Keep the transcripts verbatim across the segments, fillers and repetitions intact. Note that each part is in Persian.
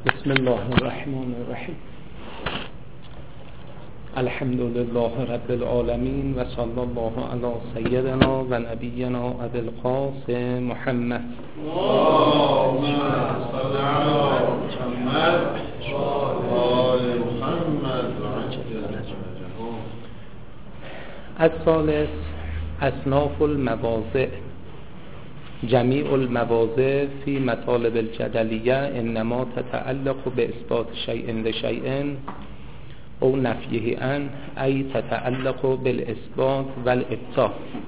بسم الله الرحمن الرحیم. الحمد لله رب العالمین و صلی الله علی سیدنا و نبینا ابی القاسم محمد. اللهم صل علی محمد و آل محمد. الثالث اصناف المواضع. جمیع المواضع فی مطالب الجدلیه انما تتعلق باثبات شیء لشیء او نفیه عن ای تتعلق بالاثبات والابطال.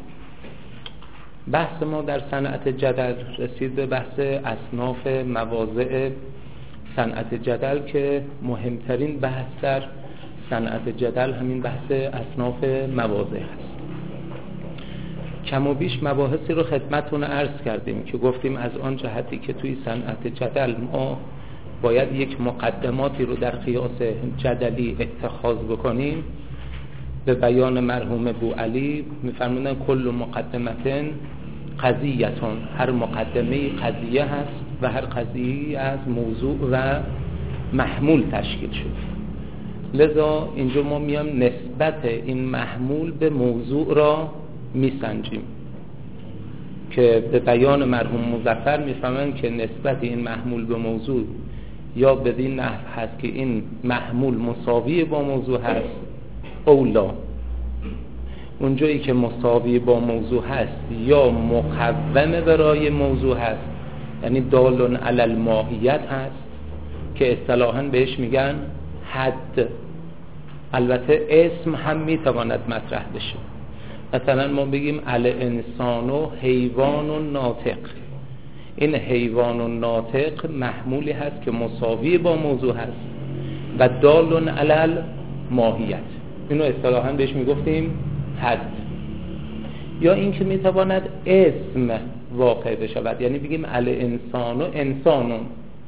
بحث ما در صنعت جدل رسید به بحث اصناف مواضع صنعت جدل که مهمترین بحث در صنعت جدل همین بحث اصناف مواضع هست. کم و بیش مباحثی رو خدمتتون عرض کردیم که گفتیم از آن جهتی که توی صنعت جدل ما باید یک مقدماتی رو در قیاس جدلی اتخاذ بکنیم. به بیان مرحوم بوعلی می‌فرمودن کل مقدمتن قضیه‌تون، هر مقدمه قضیه هست و هر قضیه از موضوع و محمول تشکیل شده. لذا اینجا ما میام نسبت این محمول به موضوع را میسنجیم که به بیان مرحوم مظفر میفهمن که نسبت این محمول به موضوع یا بدین نحو هست که این محمول مساوی با موضوع هست او لا. اونجایی که مساوی با موضوع هست یا مقوم برای موضوع هست، یعنی دال علی الماهیت هست که اصطلاحاً بهش میگن حد. البته اسم هم میتواند مطرح بشه. مثلا ما بگیم الانسان و حیوان و ناطق. این حیوان و ناطق محمولی هست که مساوی با موضوع هست و دال علی الماهیت. اینو اصطلاحاً بهش میگفتیم حد. یا این که میتواند اسم واقع بشود، یعنی بگیم الانسان و انسانون،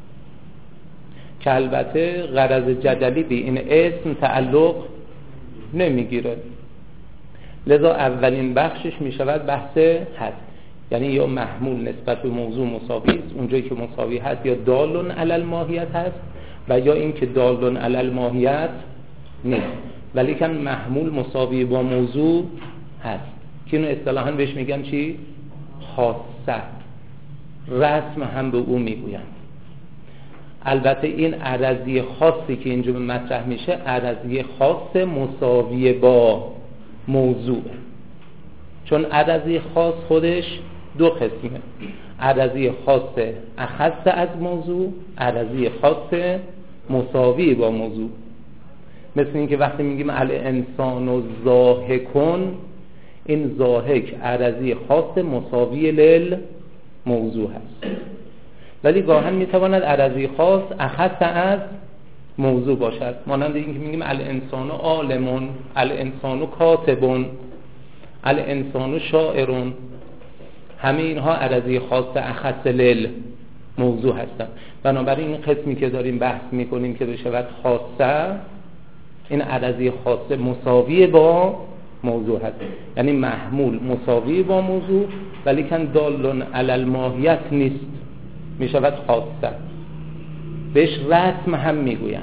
که البته غرض جدلی به این اسم تعلق نمیگیره. لذا اولین بخشش می شود بحث حد، یعنی یا محمول نسبت به موضوع مساوی است، اونجایی که مساوی هست یا دال علی الماهیت هست و یا این که دال علی الماهیت نیست ولی که محمول مساوی با موضوع هست که اینو اصطلاحاً بهش میگن چی؟ خاصه. رسم هم به او میگوین. البته این عرضی خاصی که اینجا مطرح میشه عرضی خاص مساوی با موضوع، چون عرضی خاص خودش دو قسمه: عرضی خاص اخص از موضوع، عرضی خاص مساوی با موضوع. مثل این که وقتی میگیم الانسان و ضاحکون، این ضاحک عرضی خاص مساوی لل موضوع هست، ولی گاهن میتواند عرضی خاص اخص از موضوع باشد. مانند این که میگیم الانسان عالمون، الانسان کاتبون، الانسان شاعرون. همه اینها عرضی خاص اخص لل موضوع هستند. بنابراین این قسمی که داریم بحث میکنیم که بشود خاصه، این عرضی خاص مساوی با موضوع هست، یعنی محمول مساوی با موضوع ولی کن دال علی الماهیت نیست، میشود خاصه. بهش رسم هم میگوین.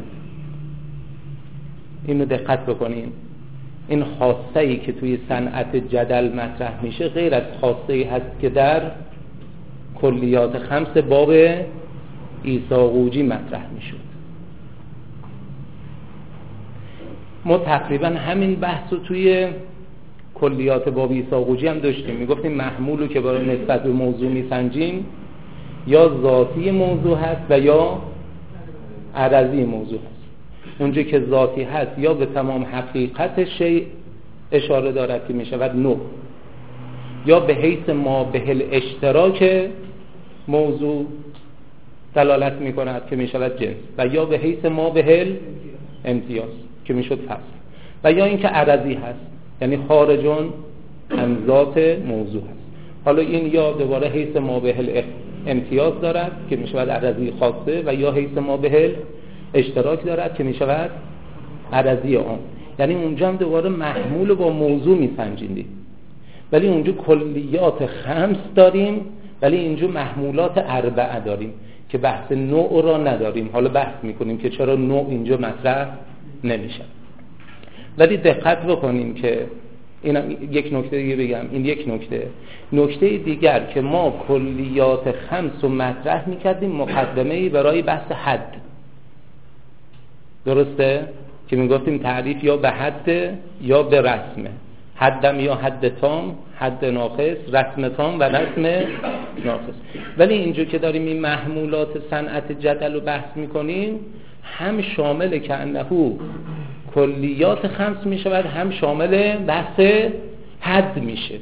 اینو دقت بکنین. این خاصه ای که توی صنعت جدل مطرح میشه غیر از خاصه ای هست که در کلیات خمس باب ایثاقوجی مطرح میشد. ما تقریبا همین بحث رو توی کلیات باب ایثاقوجی هم داشتیم. میگفتیم محمولو که برای نسبت به موضوع میسنجیم یا ذاتی موضوع هست و یا عرضی موضوع هست. اونجا که ذاتی هست یا به تمام حقیقت شیء اشاره دارد که می شود نوع، یا به حیث ما به الاشتراک موضوع دلالت می کند که می شود جنس، و یا به حیث ما به الامتیاز که می شود فصل، و یا این که عرضی هست یعنی خارجون عن ذات موضوع هست. حالا این یا دوباره حیث ما به الامتیاز دارد که می شود عرضی خاصه و یا حیث ما به اشتراک دارد که می شود عرضی عام. یعنی اونجا هم دوباره محمول با موضوع می سنجیدیم، ولی اونجا کلیات خمس داریم ولی اینجا محمولات اربعه داریم که بحث نوع را نداریم. حالا بحث میکنیم که چرا نوع اینجا مطرح نمیشه. ولی دقت بکنیم که این یک نکته دیگه بگم، این یک نکته نکته دیگر که ما کلیات خمس رو مطرح میکردیم مقدمه‌ای برای بحث حد، درسته؟ که میگفتیم تعریف یا به حد یا به رسمه، حدم یا حد تام، حد ناقص، رسم تام و رسم ناقص. ولی اینجا که داریم این محمولات صنعت جدل رو بحث میکنیم، هم شامل که انه کلیات خمس می شود، هم شامل بحث حد میشه.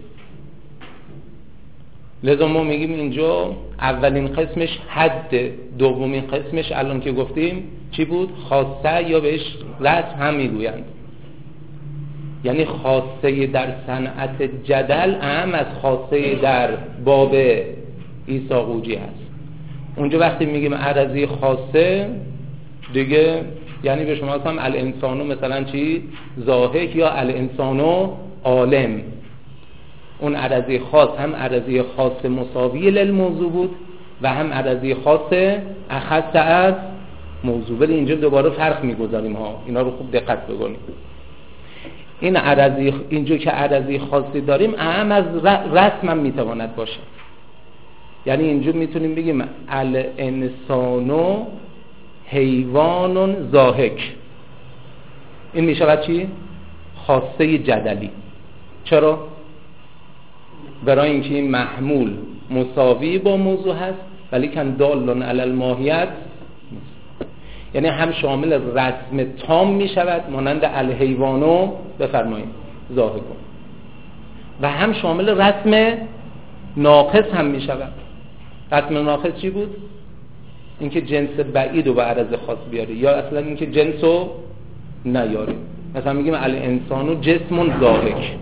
لذا ما میگیم اینجا اولین قسمش حد، دومین قسمش الان که گفتیم چی بود؟ خاصه، یا بهش رسم هم میگویند. یعنی خاصه در صنعت جدل اهم از خاصه در باب ایساقوجی هست. اونجا وقتی میگیم عرضی خاصه دیگه یعنی به شما هم الانسانو مثلا چی؟ زاهک یا الانسانو عالم. اون عرضی خاص هم عرضی خاص مساوی للموضوع بود و هم عرضی خاص اخص از موضوع. ولی اینجا دوباره فرق میگذاریم ها، اینا رو خوب دقت بکنید. این عرضی اینجا که عرضی خاصی داریم اهم از رسم هم میتواند باشه. یعنی اینجا میتونیم بگیم الانسانو حیوان زاهک. این میشود چی؟ خاصه جدلی. چرا؟ برای اینکه این محمول مساوی با موضوع هست ولی کن دالون علی الماهیت، یعنی هم شامل رسم تام میشود مانند الحیوانو بفرمایید زاهکون، و هم شامل رسم ناقص هم میشود. رسم ناقص چی بود؟ اینکه جنس بعید رو به عرض خاص بیاره، یا اصلا اینکه جنس رو نیاره. مثلا میگیم الانسانو جسم زاهک.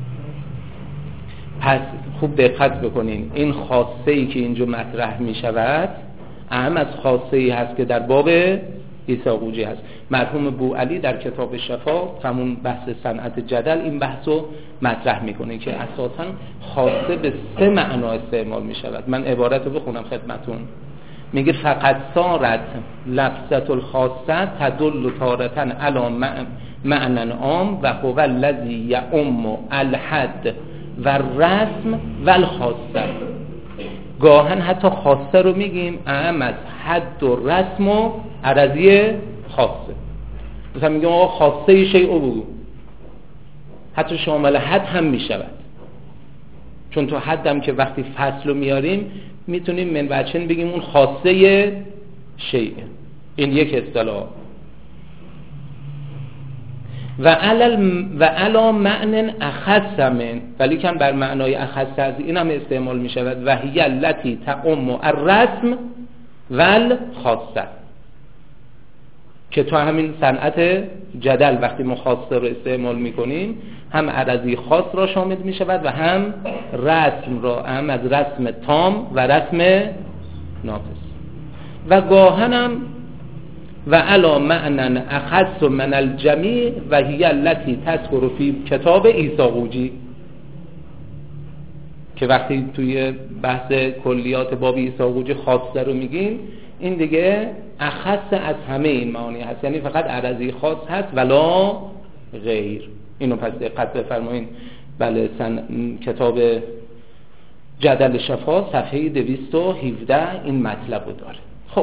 پس خوب دقت بکنین، این خاصه ای که اینجا مطرح میشود اهم از خاصه ای هست که در باب ایساقوجی هست. مرحوم بوعلی در کتاب شفا همون بحث صنعت جدل این بحث رو مطرح میکنه که اساسا خاصه به سه معنا استعمال میشود. من عبارت رو بخونم خدمتون. میگه فقط صارت لفظة الخاصه تدل تارة علی معنى عام و هو الذی یعم الحد و رسم و الخاصه. گاهن حتی خاصه رو میگیم اهم از حد و رسم و عرضی خاصه. مثلا میگیم آقا خاصه شیء بگو، حتی شامل حد هم میشود. چون تو حد هم که وقتی فصل رو میاریم میتونیم من بچن بگیم اون خاصه شیء. این یک اصطلاح. و علل و علا معنن اخص من، ولی کم بر معنای اخص از این هم استعمال می شود. و هی التی تعم الرسم والخاصه، که تو همین صنعت جدل وقتی ما خاصه رو استعمال می کنیم هم عرضی خاص را شامل می شود و هم رسم را، هم از رسم تام و رسم ناقص. و گاهن هم و علا معنن اخص من الجمیع و هی التی تذکر فی کتاب ایساقوجی، که وقتی توی بحث کلیات باب ایساقوجی خاصه رو میگیم این دیگه اخص از همه این معانی هست، یعنی فقط عرضی خاص هست ولا غیر. اینو پس دقت بفرمایید. بله سن... کتاب جدل شفا صفحه دویست و هفده این مطلب رو داره. خب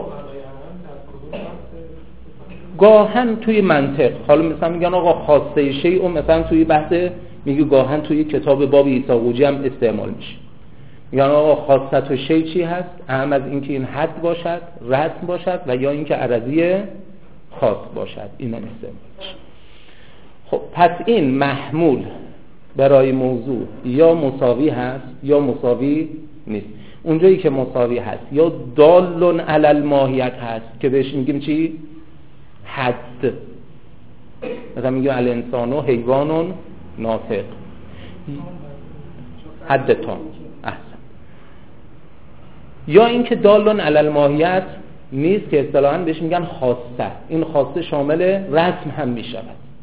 گاهن توی منطق، حالا مثلا میگن آقا خاصه شیء و مثلا توی بحث میگه گاهن توی کتاب باب ایساقوجی هم استعمال میشه. میگن آقا خاصه و شیء چی هست؟ اهم از اینکه این حد باشد، رسم باشد و یا اینکه عرضی خاص باشد. اینا استعمال میشه. خب پس این محمول برای موضوع یا مساوی هست یا مساوی نیست. اونجایی که مساوی هست یا دالون علی الماهیت هست که بهش میگیم چی؟ حد. مثلا میگیم الانسانو حیوان ناطق، حد تام. احسن. یا اینکه دالون علی الماهیت نیست که اصطلاحاً بهش میگن خاصه. این خاصه شامل رسم هم میشود.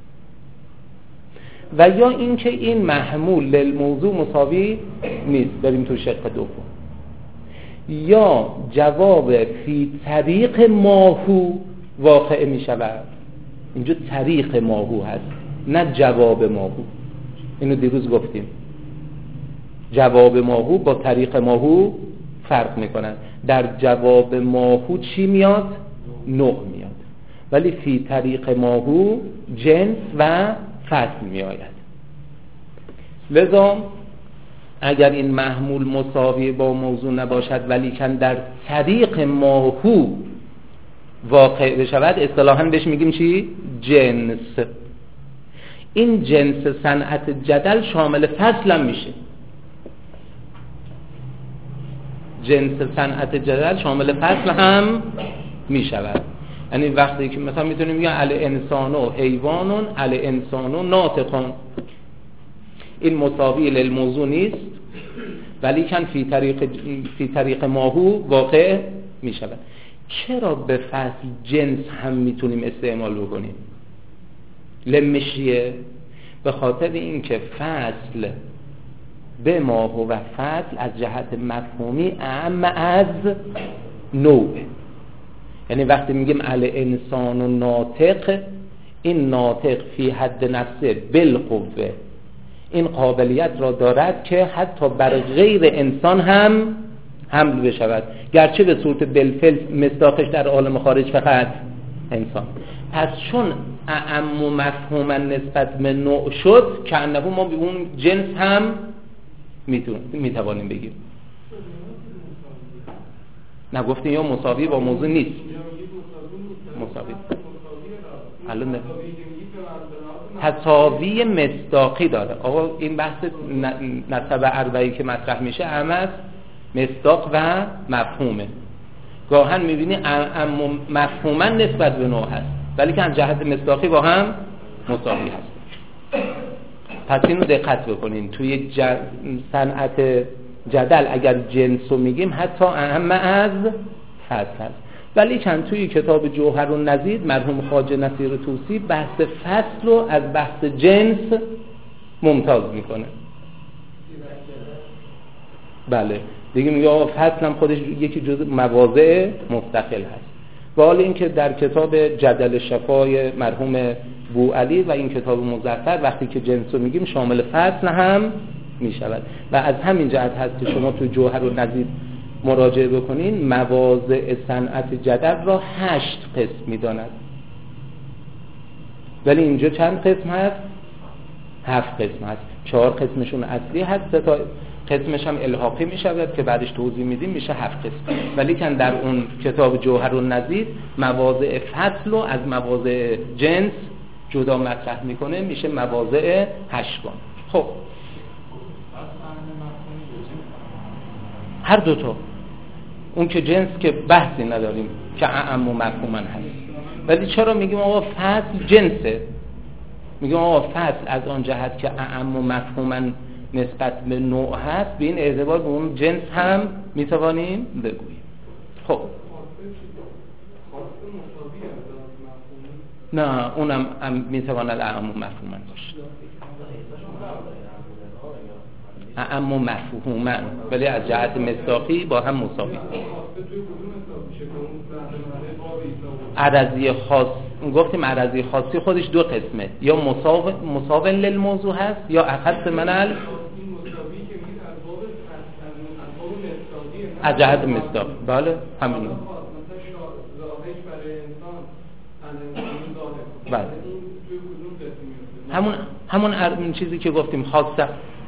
و یا اینکه این محمول للموضوع مساوی نیست. بریم تو شق دوم. یا جواب فی طریق ماهو واقع می شود. اینجا طریق ماهو هست نه جواب ماهو. اینو دیروز گفتیم، جواب ماهو با طریق ماهو فرق میکنن. در جواب ماهو چی میاد؟ نوع میاد، ولی فی طریق ماهو جنس و فصل میآید. لذا اگر این محمول مساوی با موضوع نباشد ولی کن در طریق ماهو واقع بشود، اصطلاحاً بهش میگیم چی؟ جنس. این جنس صنعت جدل شامل فصل هم میشه. جنس صنعت جدل شامل فصل هم میشود. یعنی وقتی که مثلا میتونیم بگیم ال انسانو حیوانون ال انسانو ناطقون، این مساوی للموضوع نیست ولی کن فی طریق فی طریق ماهو واقع میشود. چرا به فصل جنس هم میتونیم استعمال بکنیم؟ لمشیه، به خاطر اینکه فصل به ماهو و فصل از جهت مفهومی اعم از نوع. یعنی وقتی میگیم ال انسان و ناطق، این ناطق فی حد نفسه بالقوه این قابلیت را دارد که حتی بر غیر انسان هم حمل بشود، گرچه به صورت بالفعل مصداقش در عالم خارج فقط انسان. پس چون اعم و مفهوما نسبت به نوع شد که انه ما به اون جنس هم میتوانیم بگیم. نگفتیم یا مساوی با موضوع نیست، مساوی الان تساوی مصداقی داره. آقا این بحث نسب اربعی که مطرح میشه اهم مصداق و مفهومه. گاهن میبینی اما مفهوما نسبت به نوع هست ولی که از جهت مصداقی با هم مساوی هست. پس اینو دقت بکنین، توی ج... صنعت جدل اگر جنس رو میگیم حتی اهم از فصل هست، ولی چند توی کتاب جوهر و نظیر مرحوم خواجه نصیر طوسی بحث فصل رو از بحث جنس ممتاز میکنه. بله دیگه میگه فصل هم خودش یکی جزء مواضع مستقل هست. و حالا اینکه در کتاب جدل شفای مرحوم بوعلی و این کتاب مظفر وقتی که جنس رو میگیم شامل فصل هم میشود و از همین جهت هست که شما تو جوهر و نظیر مراجعه بکنین مواضع صنعت جدل را هشت قسم میداند، ولی اینجا چند قسم هست؟ هفت قسم هست. چهار قسمشون اصلی هست، سه تا قسمش هم الحاقی میشود که بعدش توضیح میدیم، میشه هفت قسم. ولی که در اون کتاب جوهر و نظیر مواضع فصل رو از مواضع جنس جدا مطرح میکنه، میشه مواضع هشتگان. خب هر دوتا، اون که جنس که بحثی نداریم که اعم و مفهوما هست، ولی چرا میگیم آقا فصل جنسه؟ میگیم آقا فصل از آن جهت که اعم و مفهوما نسبت به نوع هست، به این اعتبار به اون جنس هم میتوانیم بگوییم. خب نه اونم میتواند اعم و مفهوما باشه، اعم و مفهوما، ولی از جهت مصداقی با هم مساوی. عرضی خاص گفتیم، عرضی خاصی خودش دو قسمه، یا مساو مساو للموضوع هست یا اخص منل از جهت مصداق. بله همین. بله همون همون همون چیزی که گفتیم خاصه.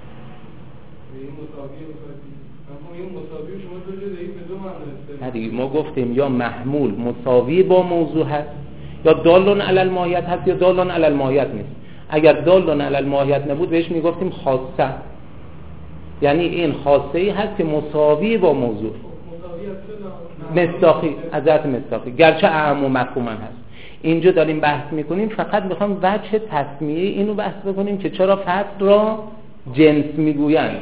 نه دیگه ما گفتیم یا محمول مساوی با موضوع هست یا دالون علی الماهیت هست یا دالون علی الماهیت نیست. اگر دالون علی الماهیت نبود بهش میگفتیم خاصه، یعنی این خاصه ای هست که مساوی با موضوع، مصداقی از جهت مصداقی، گرچه اعم و مفهوما هست. اینجا داریم بحث میکنیم، فقط میخوام وجه تسمیه اینو بحث بکنیم که چرا فصل را جنس میگویند.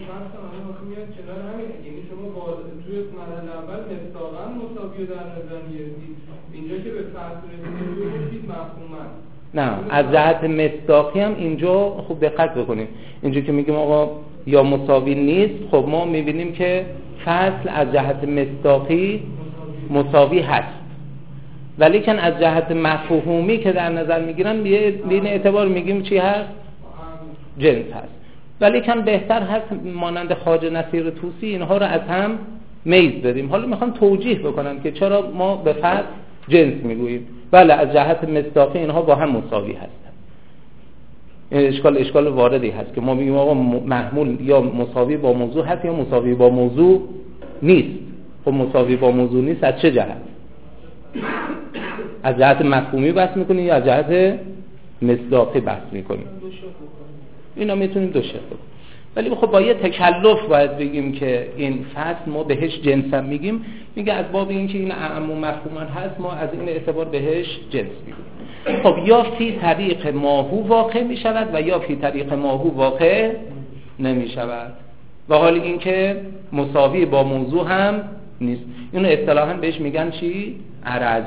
نه از جهت مصداقی هم اینجا خوب دقت بکنیم. اینجا که میگیم آقا یا مساوی نیست، خب ما میبینیم که فصل از جهت مصداقی مساوی هست، ولی کن از جهت مفهومی که در نظر میگیرن به این اعتبار میگیم چی هست؟ جنس هست. ولی کن بهتر هست مانند خواجه نصیر طوسی اینها رو از هم میز بدیم. حالا میخوام توجیه بکنم که چرا ما به فصل جنس میگوییم. بله از جهت مصداقی اینها با هم مساوی هستن. این اشکال اشکال واردی هست که ما میگیم آقا محمول یا مساوی با موضوع هست یا مساوی با موضوع نیست. خب مساوی با موضوع نیست از چه جهت؟ از جهت مفهومی بحث میکنیم یا از جهت مصداقی بحث میکنیم؟ اینا میتونیم دو شق بکنیم. ولی خب با یه تکلف باید بگیم که این فصل ما بهش جنس هم میگیم. میگه از باب این که این اعم و مفهومان هست ما از این اعتبار بهش جنس میگیم. خب یا فی طریق ماهو واقع میشود و یا فی طریق ماهو واقع نمیشود، و حال این که مساوی با موضوع هم نیست. اینو اصطلاحاً بهش میگن چی؟ عرض.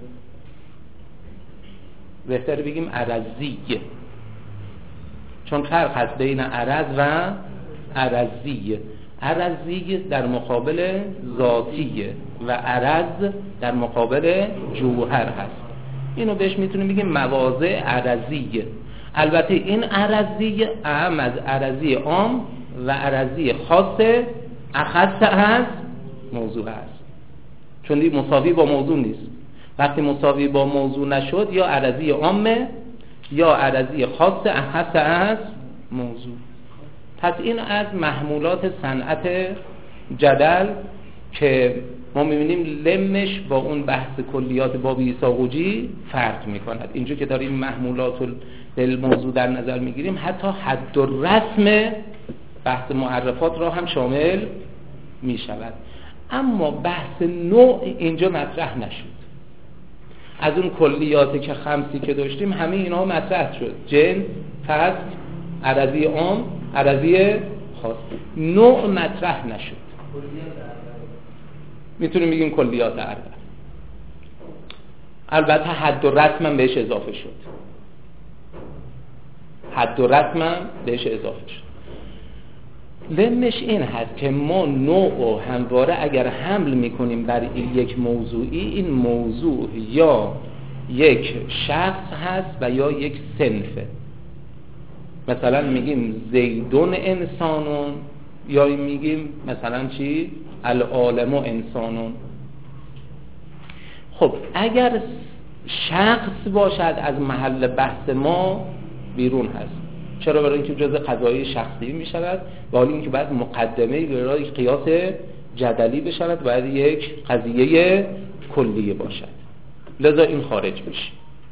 بهتره بگیم عرضی، چون فرق هست بین عرض و عرضی. عرضی در مقابل ذاتیه و عرض در مقابل جوهر هست. اینو بهش میتونیم بگیم مواضع عرضیه. البته این عرضی اعم از عرضی عام و عرضی خاص اخص از موضوع است، چون دی مساوی با موضوع نیست. وقتی مساوی با موضوع نشد یا عرضی عامه یا عرضی خاص اخص از موضوع. پس این از محمولات صنعت جدل که ما میبینیم لمش با اون بحث کلیات باب ایساقوجی فرق میکند. اینجا که داریم محمولات الموضوع در نظر میگیریم حتی حد و رسم بحث معرفات را هم شامل میشود، اما بحث نوع اینجا مطرح نشد. از اون کلیاتی که خمسی که داشتیم همه اینا مطرح شد: جنس، فصل، عرضی عام، عرضی خاص. نوع مطرح نشد. میتونیم بگیم کلیات عرض. البته حد و رسم هم بهش اضافه شد. حد و رسم هم بهش اضافه شد. لمش این هست که ما نوع و همواره اگر حمل میکنیم بر یک موضوعی، این موضوع یا یک شخص هست و یا یک صنفه. مثلا میگیم زیدون انسانون، یا میگیم مثلا چی؟ العالم و انسانون. خب اگر شخص باشد از محل بحث ما بیرون هست. چرا؟ برای اینکه جزء قضایی شخصی می شود و حالی اینکه باید مقدمه برای قیاس جدلی بشود، باید یک قضیه کلیه باشد، لذا این خارج میشه.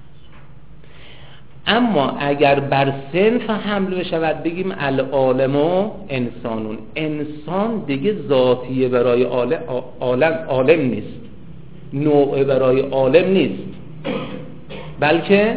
اما اگر بر صنف حمل بشود بگیم العالم و انسانون، انسان دیگه ذاتیه برای عالم، عالم عالم نیست، نوع برای عالم نیست، بلکه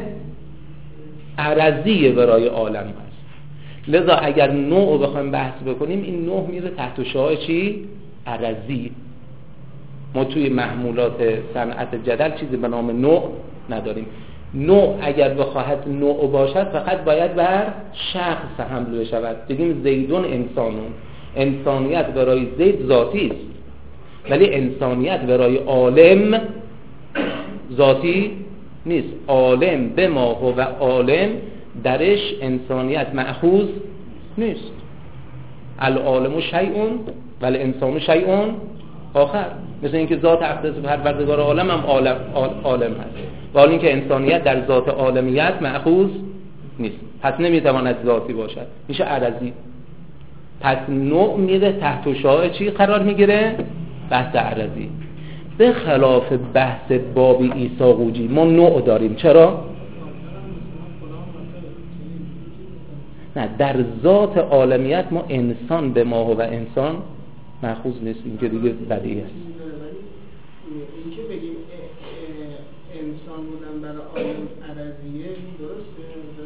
عرضیه برای عالم هست. لذا اگر نوع بخوایم بحث بکنیم این نوع میره تحت شعاع چی؟ عرضی. ما توی محمولات صنعت جدل چیزی به نام نوع نداریم. نوع اگر بخواهد نوع باشد فقط باید بر شخص حمل بشود. بگیم زیدون انسانون، انسانیت برای زید ذاتی است، ولی انسانیت برای عالم ذاتی نیست. عالم به ما هو عالم درش انسانیت مأخوذ نیست. العالم شیء ولی انسان شیء آخر. مثل اینکه ذات اقدس پروردگار عالم هم عالم, عالم هست، ولی اینکه انسانیت در ذات عالمیت مأخوذ نیست، پس نمیتواند ذاتی باشد، میشه عرضی. پس نوع میره تحت شعاع چی قرار میگیره؟ بحث عرضی. به خلاف بحث باب ایساقوجی ما نوع داریم. چرا؟ نه، در ذات عالمیت ما انسان به ما و انسان مأخوذ نیست. این که دیگه بدیهی است. این که بگیم انسان بودن برای عالم عرضیه درسته؟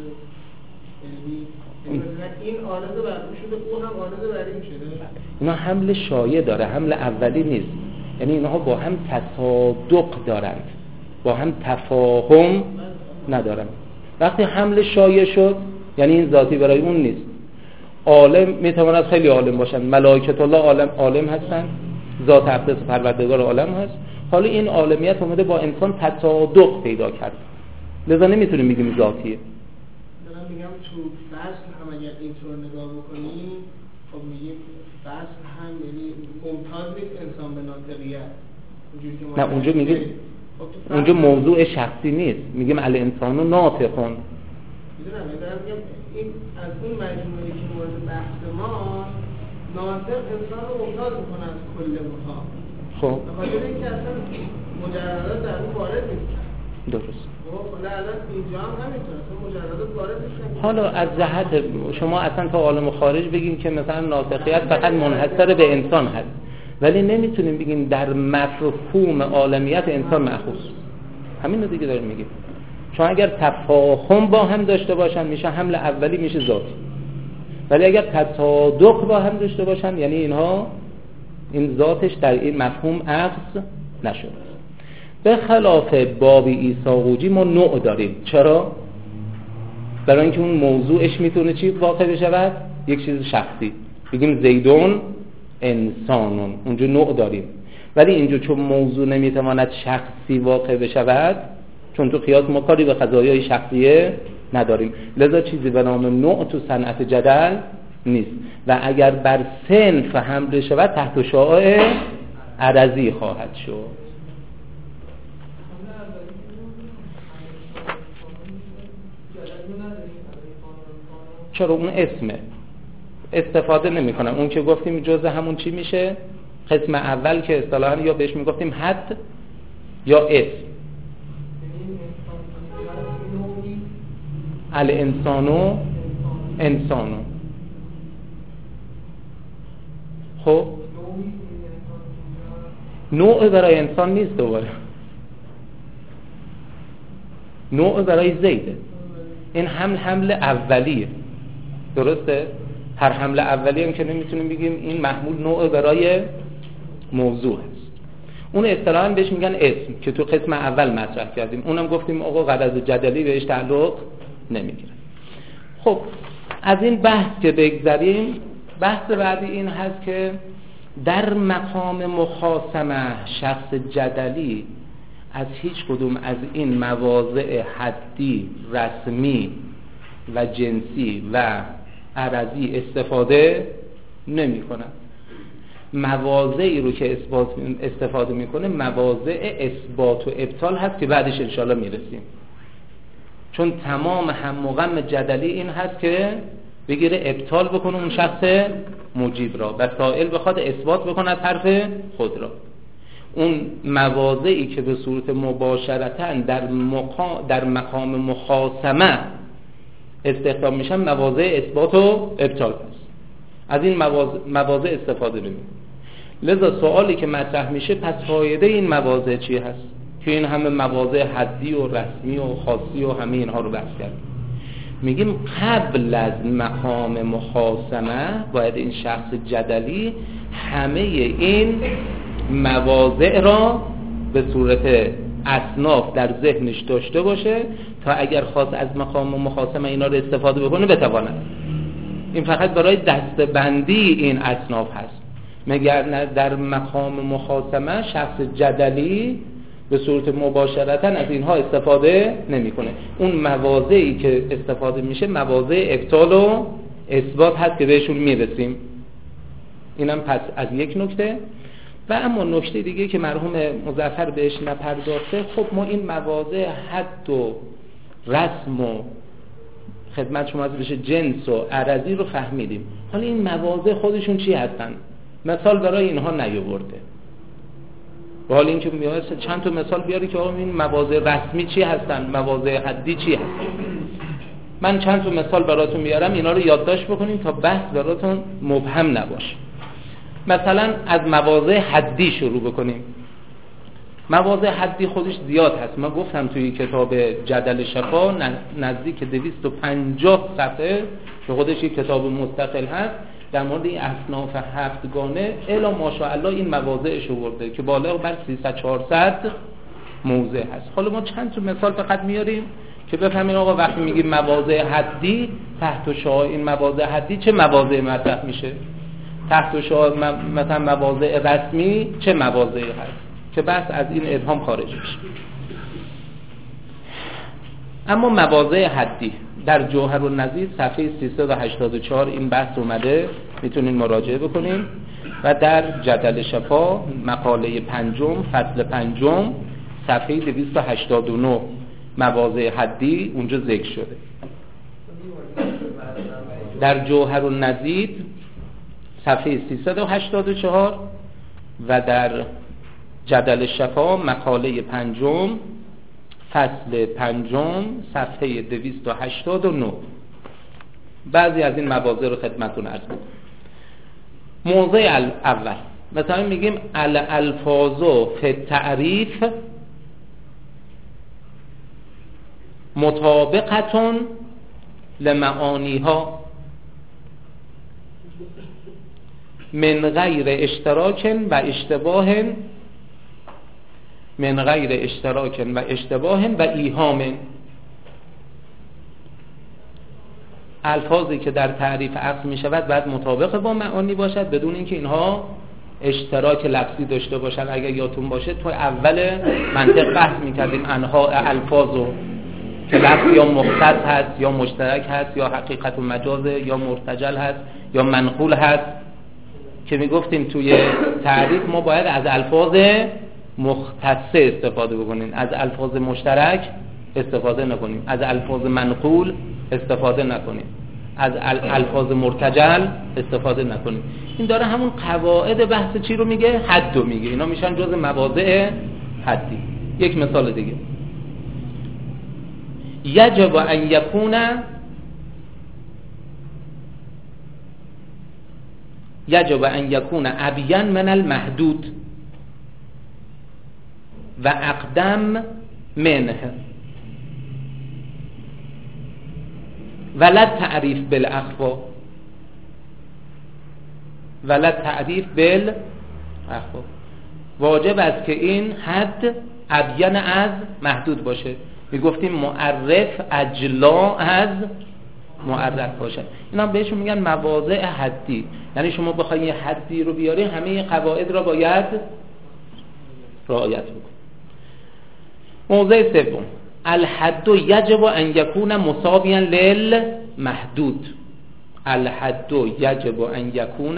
یعنی این عارض بر اون شده، اون هم عارض بر این شده. اینا حمل شایع داره، حمل اولی نیست. یعنی اینها با هم تصادق دارند، با هم تفاهم ندارند. وقتی حمل شایع شد یعنی این ذاتی برای اون نیست. عالم میتواند خیلی عالم باشند، ملائکت الله عالم عالم هستند، ذات اقدس و پروردگار عالم هست. حالا این عالمیت اومده با انسان تصادق پیدا کرد، لذا نمیتونیم بگیم ذاتیه. دارم میگم تو فصل هم اگر اینطور نگاه بکنیم، خب میگیم فصل هم یعنی ممتاز نیست انسان به ناطقیت. نه اونجا میگیم خب اونجا موضوع شخصی نیست، میگیم الانسان و ناطقون. میدونم دارم میگم این از اون مجموعه که مورد بحث ما ناطق انسان رو ممتاز میکنه از کل ماها. خب بخاطر اینکه اصلا مجردات در اون وارد نیستن. درست. حالا الان اینجا هم همینطور اصلا مجردات وارد نیستن. حالا از جهت شما اصلا تا عالم خارج بگیم که مثلا ناطقیت فقط منحصر به انسان هست، ولی نمیتونیم بگیم در مفهوم عالمیت انسان مأخوذ. همین رو دیگه داریم میگیم. چون اگر تفاهم با هم داشته باشن میشه حمل اولی میشه ذاتی، ولی اگر تصادق با هم داشته باشن یعنی اینها این ذاتش در این مفهوم عکس نشد. به خلاف باب عیساقوجی ما نوع داریم. چرا؟ برای اینکه اون موضوعش میتونه چی واقع بشود؟ یک چیز شخصی، بگیم زیدون انسانون، اونجا نوع داریم. ولی اینجا چون موضوع نمیتواند شخصی واقع بشود، چون تو قیاس ما کاری به قضایای شخصیه نداریم، لذا چیزی به نام نوع تو صنعت جدل نیست و اگر بر صنف حمله شود تحت شعاع عرضی خواهد شد. چرا؟ اون اسمه، استفاده نمی کنم. اون که گفتیم جزء همون چی میشه؟ قسم اول که اصطلاحاً یا بهش میگفتیم حد یا اسم. الانسانو انسانو. خب نوع برای انسان نیست، دوباره نوع برای زیده. این حمل حمل اولیه، درسته؟ هر حمل اولیه هم که نمیتونیم بگیم این محمول نوع برای موضوع هست. اون اصطلاحاً بهش میگن اسم که تو قسم اول مطرح کردیم. اونم گفتیم آقا غرض جدلی بهش تعلق نمیگیره. خب از این بحث که بگذریم، بحث بعدی این هست که در مقام مخاصمه شخص جدلی از هیچ کدوم از این مواضع حدی، رسمی و جنسی و عرضی استفاده نمی کنه. مواضعی رو که اثبات استفاده میکنه مواضع اثبات و ابطال هست که بعدش انشاءالله میرسیم. چون تمام هم و غم جدلی این هست که بگیره ابطال بکنه اون شخص مجیب را و سائل بخواد اثبات بکنه از حرف خود را. اون مواضعی که به صورت مباشرتاً در مقام در مقام مخاصمه استخدام میشن مواضع اثبات و ابطال هست. از این مواضع, مواضع استفاده نمی‌کنه. لذا سوالی که مطرح میشه پس فایده این مواضع چی هست که این همه مواضع حدی و رسمی و خاصی و همه اینها رو بحث کردیم؟ میگیم قبل از مقام مخاصمه باید این شخص جدلی همه این مواضع را به صورت اصناف در ذهنش داشته باشه تا اگر خواست از مقام مخاصمه اینا رو استفاده بکنه بتواند. این فقط برای دستبندی این اصناف هست، مگر در مقام مخاصمه شخص جدلی به صورت مباشرتاً از اینها استفاده نمیکنه. اون مواضعی که استفاده میشه مواضع ابطال و اثبات هست که بهشون میرسیم. اینم پس از یک نکته. و اما نکته دیگه که مرحوم مظفر بهش نپرداخته، خب ما این مواضع حد و رسم و خدمت شما از بشه جنس و عرضی رو فهمیدیم. حالا این مواضع خودشون چی هستن؟ مثال برای اینها نیاورده. و حالا اینکه میاد چند تا مثال بیاری که آقا این مواضع رسمی چی هستن، مواضع حدی چی هستن. من چند تا مثال براتون میارم، اینا رو یادداشت بکنیم تا بحث براتون مبهم نباشه. مثلا از مواضع حدی شروع بکنیم. مواضع حدی خودش زیاد هست. من گفتم توی کتاب جدل شفا نزدیک دویست و پنجاه صفحه که خودش یک کتاب مستقل هست در مورد این اصناف هفتگانه الا ماشاءالله این مواضعش آورده که بالغ بر سیصد چهارصد موضع هست. حالا ما چند تا مثال فقط میاریم که بفهمین آقا وقتی میگیم مواضع حدی تحت شعاع این مواضع حدی چه مواضع مطرح میشه. تحت شعار مثلا مواضع رسمی چه مواضعی هست که بحث از این ابهام خارج میشه. اما مواضع حدی در جوهر النظیر صفحه سیصد و هشتاد و چهار این بحث اومده، میتونین مراجعه بکنین. و در جدل شفا مقاله پنجم فصل پنجم صفحه دویست و هشتاد و نه مواضع حدی اونجا ذکر شده. در جوهر النظیر صفحه سیصد و هشتاد و چهار و در جدل شفا مقاله پنجم فصل پنجم صفحه دویست و هشتاد و نه بعضی از این مواضع رو خدمتتون عرض می‌کنم. موضع اول مثلا میگیم الالفاظ فی التعریف مطابقتون لمعانیها من غیر اشتراک و اشتباه من غیر اشتراک و اشتباه و ایهام. الفاظی که در تعریف عقل می شود باید مطابق با معانی باشد بدون اینکه اینها اشتراک لفظی داشته باشن. اگر یادتون باشه تو اول منطق بحث می کردیم انواع الفاظو که لفظ یا مختص هست یا مشترک هست یا حقیقت و مجاز یا مرتجل هست یا منقول هست، که می گفتیم توی تعریف ما باید از الفاظ مختصه استفاده بکنیم، از الفاظ مشترک استفاده نکنیم، از الفاظ منقول استفاده نکنیم، از الفاظ مرتجل استفاده نکنیم. این داره همون قواعد بحث چی رو میگه؟ حد رو میگه. اینا میشن جز مواضع حدی. یک مثال دیگه، یجب ان یکون یجب ان یکون ابین من المحدود و اقدم منه ولا تعریف بالاخفا ولا تعریف بالاخفا. واجب است که این حد ابین از محدود باشه. میگفتیم معرف اجلا از معرف باشه. اینا بهشون میگن مواضع حدی. یعنی شما بخواید یه حدی رو بیاری همه قواعد را باید رعایت بکنید. موضع سوم، الحد یجب ان یکون مساویا للمحدود. الحد یجب ان یکون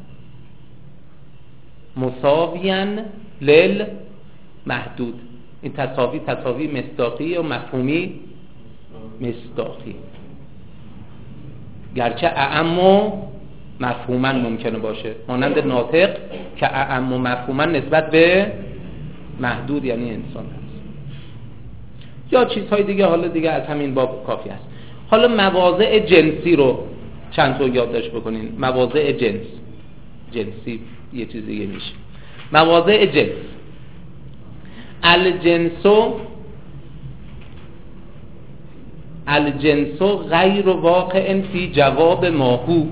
مساویا للمحدود. این تساوی تساوی مصداقی و مفهومی مصداقی، گرچه اعم و مفهوما ممکنه باشه، مانند ناطق که اعم و مفهوما نسبت به محدود یعنی انسان هست، یا چیزهای دیگه. حالا دیگه از همین باب کافی است. حالا مواضع جنسی رو چند تا یادداشت بکنین. مواضع جنس، جنسی یه چیز دیگه میشه. مواضع جنس، الجنسو الجنسو غیر واقع فی جواب ماهو.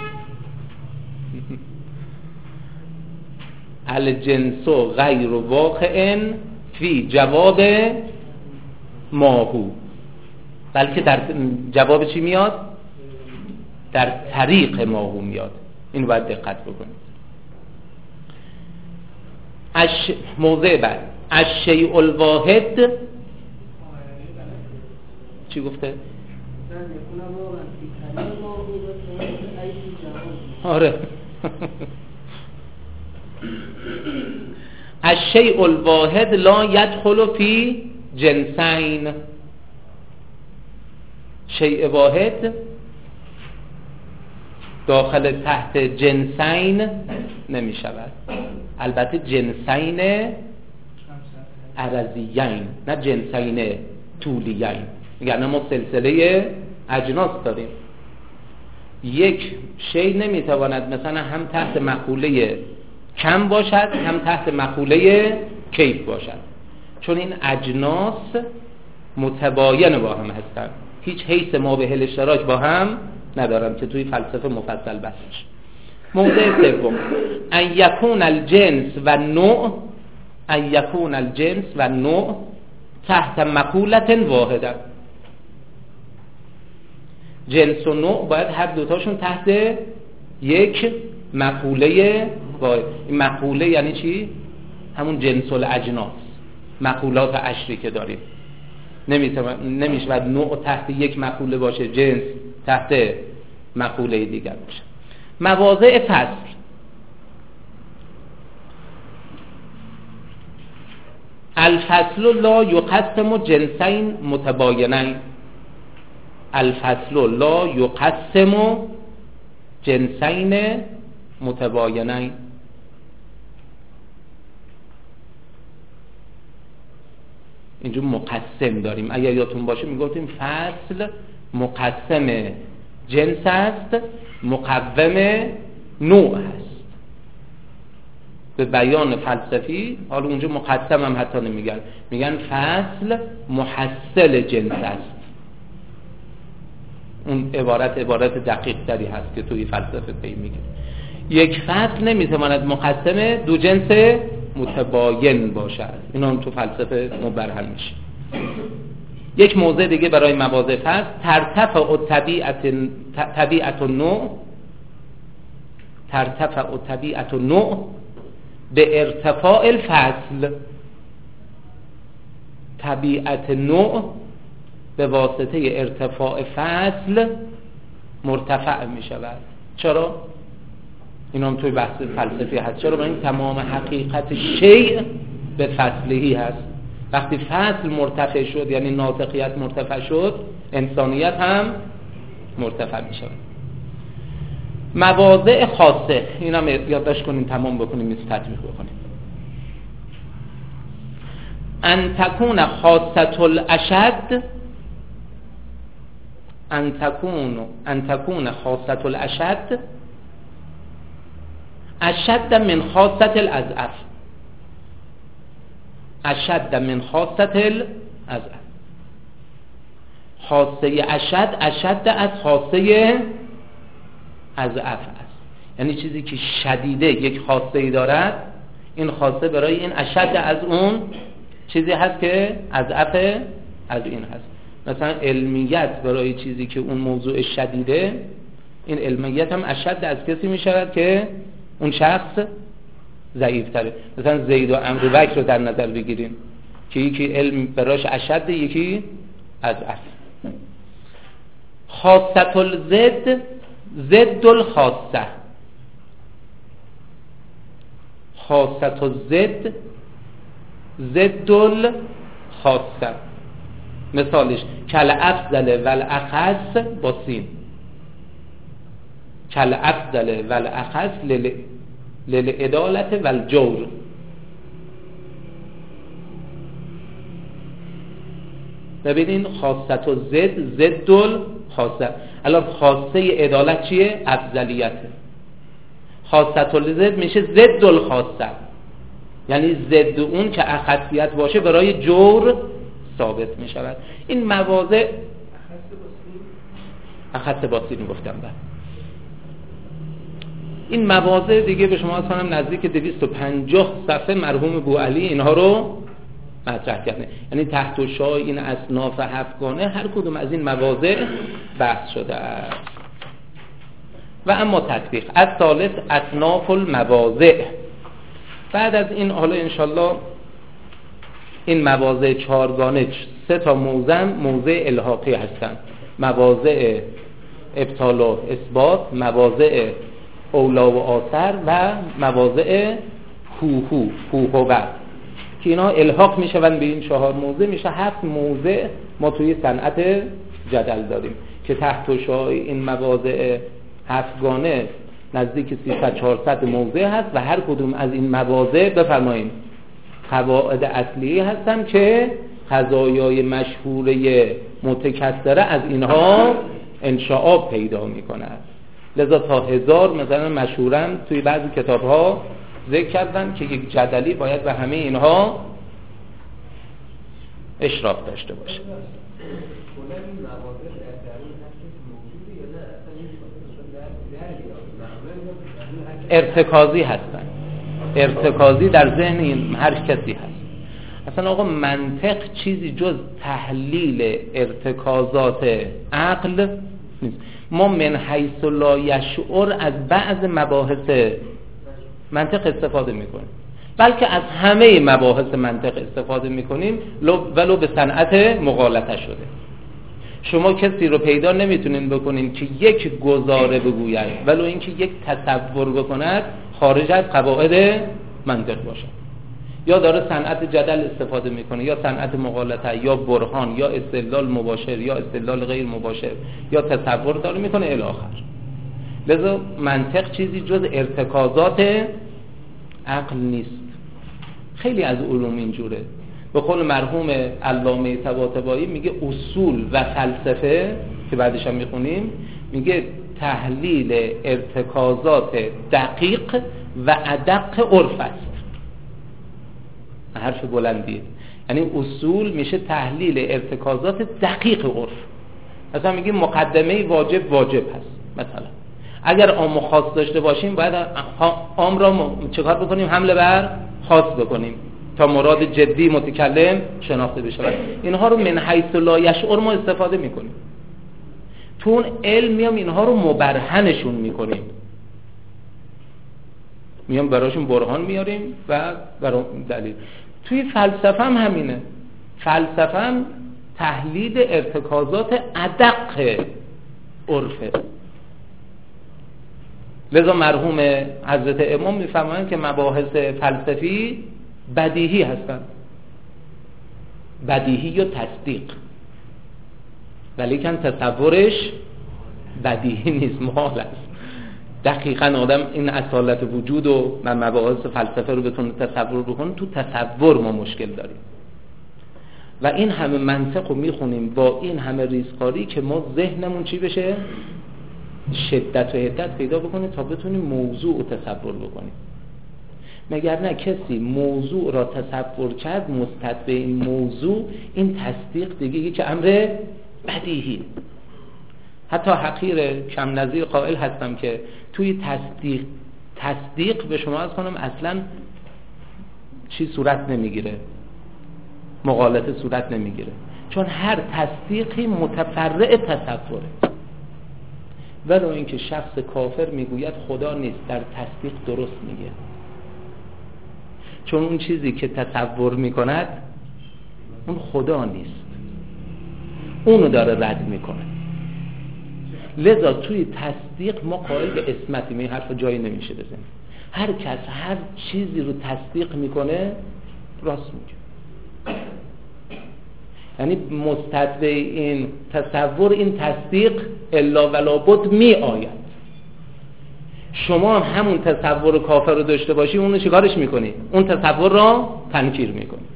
الجنسو غیر واقع فی جواب ماهو، بلکه در جواب چی میاد؟ در طریق ماهو میاد. این باید دقت بکنید. اش موضع بعد، الشیء الواحد چی گفته؟ آره الشیء الواحد لا يدخل فی جنسین. شیء واحد داخل تحت جنسین نمی شود. البته جنسین عرضیین، نه جنسین طولیین. یعنی ما سلسله اجناس داریم. یک شی نمیتواند مثلا هم تحت مقوله کم باشد هم تحت مقوله کیف باشد، چون این اجناس متباین با هم هستند، هیچ حیث ما به اشتراک با هم ندارن که توی فلسفه مفصل بحثش. موضع سوم، ان یکون الجنس و نوع ان یکون الجنس و نوع تحت مقولت واحده. جنس و نوع باید هر دوتاشون تحت یک مقوله واحد. این مقوله یعنی چی؟ همون جنس الاجناس، مقولات عشری که داریم. نمیشه بعد نوع تحت یک مقوله باشه، جنس تحت مقوله دیگر باشه. مواضع فصل، الفصل لا یقسم جنسین متباینین، الفصل لا یقسم جنسین متباینین. اینجا مقسم داریم، اگر یادتون باشه میگفتیم فصل مقسم جنس است، مقوم نوع هست. به بیان فلسفی حالا اونجا مقسم هم حتی نمیگن، میگن فصل محصل جنس است. اون عبارت عبارت دقیق تری هست که توی فلسفه پی میگه. یک فصل نمیتواند مقسم دو جنس متباین باشد. اینا هم تو فلسفه مبرهن میشه. یک موضع دیگه برای مواضع فصل، ترتفع طبیعت طبیعت النوع، ترتفع طبیعت النوع به ارتفاع الفصل. طبیعت نوع به واسطه ارتفاع فصل مرتفع می شود. چرا؟ این هم توی بحث فلسفی هست. چرا؟ این تمام حقیقت شیء به فصلهی هست. وقتی فصل مرتفع شد یعنی ناطقیت مرتفع شد، انسانیت هم مرتفع می شود. مواضع خاصه، این هم یادداشت کنیم، تمام بکنیم، میز تطبیق بکنیم. ان تکون خاصة الاشد، ان تکون ان تکون خاصة الاشد اشد من خاصة الاضعف، اشد من خاصة الاضعف. خاصه اشد اشد از خاصه اضعف است. یعنی چیزی که شدیده یک خاصه ای دارد، این خاصه برای این اشد از اون چیزی هست که اضعف از این هست. مثلا علمیت برای چیزی که اون موضوع شدیده، این علمیت هم اشد از کسی می شود که اون شخص ضعیف تره. مثلا زید و عمرو و بکر رو در نظر بگیریم که یکی علم براش اشد، یکی اضعف. خاصة الزد زد الخاصه، خاصة الزد زد الخاصه. مثالش کل افضل ول اخص با سین، کل افضل ول اخص للعدالت ول جور. ببینین خاصة الزد زد الخاصه. الان خاصه عدالت چیه؟ افضلیته. خاصة الزد میشه زد الخاصه، یعنی ضد اون که اخصیت باشه برای جور ثابت می شود. این مواضع اخص باسین گفتم بعد. این مواضع دیگه به شما اصلا نزدیک دویست و پنجاه صفحه مرحوم بوعلی اینها رو مطرح کرده. یعنی تحت و شای این اصناف هفتگانه هر کدوم از این مواضع بحث شده است. و اما تطبیق از ثالث اصناف المواضع. بعد از این حالا انشالله این مواضع چهارگانه سه تا موضع موضع الحاقی هستند: مواضع ابطال و اثبات، مواضع اولا و آثر و مواضع هوهو هوهو بعد، که اینا الحاق میشوند به این چهار موضع. میشه هفت موضع ما توی صنعت جدل داریم که تحت و شای این مواضع هفتگانه نزدیک سیصد چهارصد موضع هست و هر کدوم از این مواضع بفرمایید قواعد اصلی هستن که قضایای مشهوره متکثره از اینها انشاءات پیدا می کند. لذا تا هزار مثلا مشهورن توی بعضی کتاب ها ذکر کردن که یک جدلی باید به همه اینها اشراف داشته باشه. ارتکازی هستن، ارتکازی در ذهن این هر کسی هست. اصلا آقا منطق چیزی جز تحلیل ارتکازات عقل نیست. ما من حیث لا یشعر از بعض مباحث منطق استفاده میکنیم، بلکه از همه مباحث منطق استفاده میکنیم ولو به صنعت مغالطه شده. شما کسی رو پیدا نمیتونین بکنین که یک گزاره بگوید ولو اینکه یک تصور بکند خارج از قواعد منطق باشه، یا داره صنعت جدل استفاده میکنه یا صنعت مغالطه یا برهان یا استدلال مباشر یا استدلال غیر مباشر یا تصور داره میکنه الی آخر. لذا منطق چیزی جز ارتکازات عقل نیست. خیلی از علوم اینجوره. به قول مرحوم علامه طباطبایی میگه اصول و فلسفه که بعدش هم میخونیم، میگه تحلیل ارتکازات دقیق و ادق عرف است. حرف بلندیه. یعنی اصول میشه تحلیل ارتکازات دقیق عرف. مثلا میگیم مقدمه واجب واجب هست. مثلا اگر عام و خاص داشته باشیم باید عام را چکار بکنیم؟ حمله بر خاص بکنیم تا مراد جدی متکلم شناخته بشه. اینها رو من حیث لا یشعر ما استفاده میکنیم. تو اون علم میام اینها رو مبرهنشون میکنیم، میام براشون برهان میاریم و برای دلیل. توی فلسفه هم همینه. فلسفه هم تحلیل ارتکازات ادق عرفه. لذا مرحوم حضرت امام میفهمن که مباحث فلسفی بدیهی هستن، بدیهی یا تصدیق، ولیکن تصورش بدیهی نیست، محال است. دقیقاً آدم این اصالت وجود و مباحث فلسفه رو بتونه تصور بکنه، تو تصور ما مشکل داریم و این همه منطق رو میخونیم با این همه ریزکاری که ما ذهنمون چی بشه؟ شدت و حدت پیدا بکنه تا بتونیم موضوع رو تصور بکنیم. مگر نه کسی موضوع را تصور کرد مستتبع این موضوع، این تصدیق دیگه یک امر بدیهی. حتی حقیر کم نظیر قائل هستم که توی تصدیق تصدیق به شما از کنم اصلا چی صورت نمیگیره، مغالطه صورت نمیگیره، چون هر تصدیقی متفرع تصوره. ولو اینکه شخص کافر میگوید خدا نیست، در تصدیق درست میگه، چون اون چیزی که تصور میکند اون خدا نیست، اونو داره رد میکنه. لذا توی تصدیق ما قائل به عصمتیم. این حرف جایی نمیشه بزنیم. هر کس هر چیزی رو تصدیق میکنه راست میگه. یعنی مستتبع این تصور این تصدیق الا ولا بد می آید. شما هم همون تصور کافر رو داشته باشی، اون رو چیکارش میکنی؟ اون تصور رو تنکیر میکنی.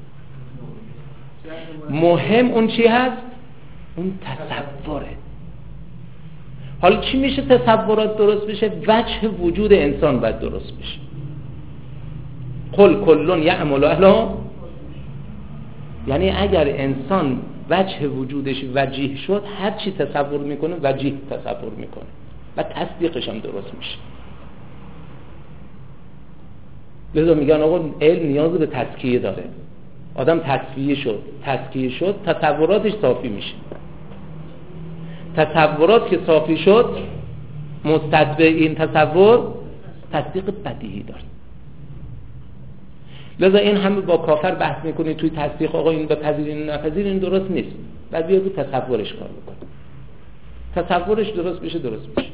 مهم اون چی هست؟ اون تصوره. حالا چی میشه تصورات درست بشه؟ وجه وجود انسان باید درست بشه. قل کلون یعمل اهلا، یعنی اگر انسان وجه وجودش وجیه شد، هر چی تصور میکنه وجیه تصور میکنه و تصدیقش هم درست میشه. لذا میگن آقا علم نیاز به تزکیه داره. آدم تصفیه شد، تزکیه شد، تصوراتش صافی میشه. تصورات که صافی شد، مستتبع این تصور تصدیق بدیهی داره. لذا این همه با کافر بحث میکنی توی تصدیق، آقا این بپذیرین نپذیرین، این درست نیست. بعد بیا رو تصورش کار بکن. تصورش درست بشه درست میشه.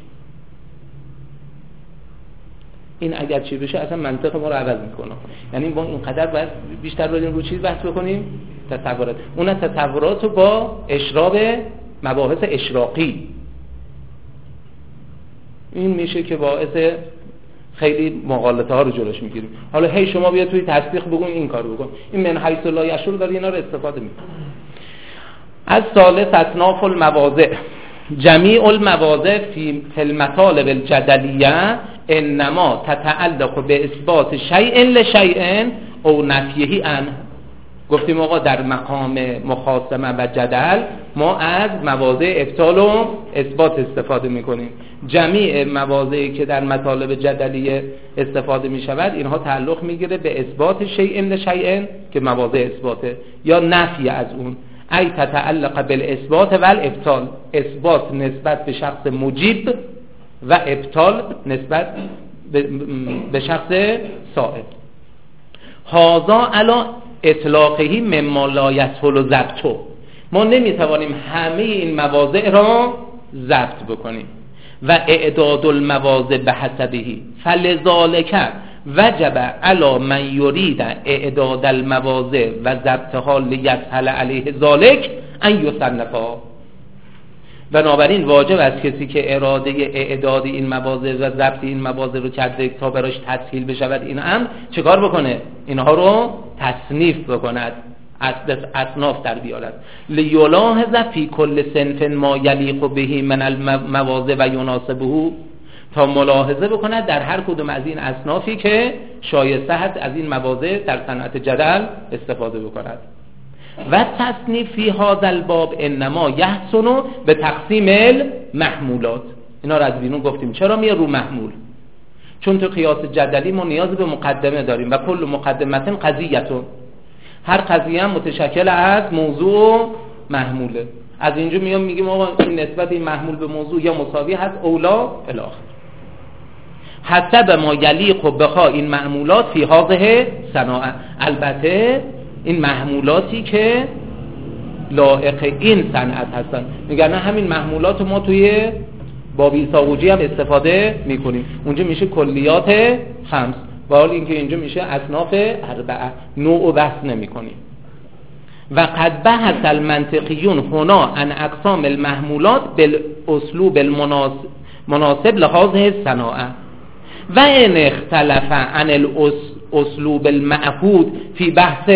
این اگر چی بشه اصلا منطق ما رو عوض میکنه. یعنی ما اینقدر باید بیشتر بریم رو چیز بحث بکنیم، تصورات. اون تصورات رو با اشراق مباحث اشراقی، این میشه که باعث خیلی مغالطه ها رو جلوش میگیریم. حالا هی شما بیا توی تصدیق بگون این کار بکن، این من حیث لا یشعر داره اینا رو استفاده میکنه. از ثالث اصناف المواضع، جمیع المواضع فی المطالب الجدلیه انما تتعلق به اثبات شیء لشیء او نفیه عنه. گفتیم آقا در مقام مخاصمه و جدل ما از مواضع ابطال و اثبات استفاده میکنیم. جمیع مواضعی که در مطالب جدلیه استفاده میشود اینها تعلق میگیره به اثبات شیء لشیء که مواضع اثباته، یا نفی از اون. ای تتعلق بالاثبات و الابطال، اثبات نسبت به شخص مجیب و ابطال نسبت به شخص سائل. هذا علی اطلاقه مما لا یسهل ضبطه، ما نمیتوانیم همه این مواضع را ضبط بکنیم. و اعداد المواضع به حسبه فلذالک وجب علی من یرید اعداد المواضع و ضبطها لیسهل علیه ذلک ان یصنفا. بنابراین واجب است کسی که اراده اعداد این مواضع و ضبط این مواضع رو کرده تا براش تسهیل بشود این امر چکار بکنه؟ اینها رو تصنیف بکند، اصناف در بیارد. لیلاحظ فی کل صنف ما یلیق به من المواضع و یناسبه، تا ملاحظه بکند در هر کدوم از این اصنافی که شایسته است از این مواضع در صنعت جدل استفاده بکند. و تصنیف فی هذا الباب انما یحسن به تقسیم المحمولات. اینا رو از بیرون گفتیم. چرا میه رو محمول؟ چون تو قیاس جدلی ما نیاز به مقدمه داریم و کل مقدمتن قضیتون، هر قضیه هم متشکل از موضوع و محموله. از اینجا میام میگیم آقا این نسبت این محمول به موضوع یا مساوی هست اولا الاخر حسب ما یلیق بها این محمولات فی هذه صناعه. البته این محمولاتی که لایق این صنعت هستن، میگن همین محمولات ما توی بابی ساقوجی هم استفاده میکنیم، اونجا میشه کلیات خمس، با حال اینکه اینجا میشه اصناف اربعه، نوع و بحث نمی کنیم. و قد بحث المنطقیون هنا عن اقسام المحمولات بالاسلوب المناسب لهذه الصناعه و ان اختلف عن الاسلوب المعهود فی بحث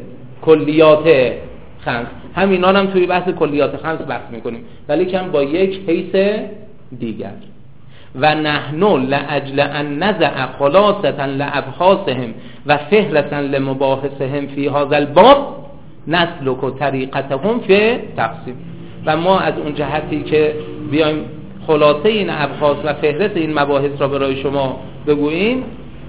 کلیات خمس. همینان هم توی بحث کلیات خمس بحث میکنیم ولی کم با یک حیث دیگر. و نحن لاجل ان نزع خلاصه لابحاثهم و فهرسا لمباحثهم فی هذا الباب نسلک طریقتهم فی تقسیم. و ما از اون جهتی که بیایم خلاصه این ابحاث و فهرست این مباحث را برای شما بگوییم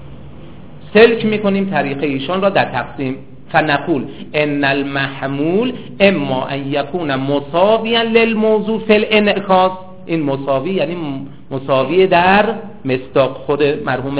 سلک میکنیم طریقه ایشان را در تقسیم. فنقول ان المحمول اما ان یکون مساویا للموضوع فی الانعکاس. این مساوی یعنی مساوی در مصداق، خود مرحوم